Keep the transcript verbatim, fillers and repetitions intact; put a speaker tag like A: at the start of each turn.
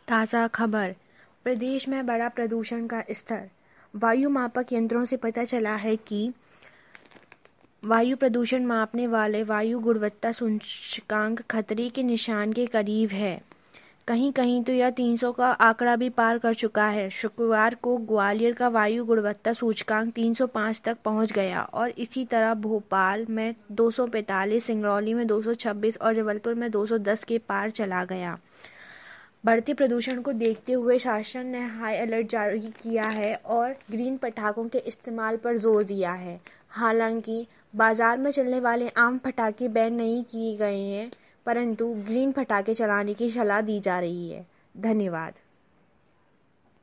A: ताज़ा खबर। प्रदेश में बढ़ा प्रदूषण का स्तर। वायु मापक यंत्रों से पता चला है कि वायु प्रदूषण मापने वाले वायु गुणवत्ता सूचकांक खतरे के निशान के करीब है। कहीं कहीं तो यह तीन सौ का आंकड़ा भी पार कर चुका है। शुक्रवार को ग्वालियर का वायु गुणवत्ता सूचकांक तीन सौ पाँच तक पहुंच गया और इसी तरह भोपाल में दो सौ पैंतालीस, सिंगरौली में दो सौ छब्बीस और जबलपुर में दो सौ दस के पार चला गया। बढ़ते प्रदूषण को देखते हुए शासन ने हाई अलर्ट जारी किया है और ग्रीन पटाखों के इस्तेमाल पर जोर दिया है। हालांकि बाजार में चलने वाले आम पटाखे बैन नहीं किए गए हैं, परंतु ग्रीन पटाखे चलाने की सलाह दी जा रही है। धन्यवाद।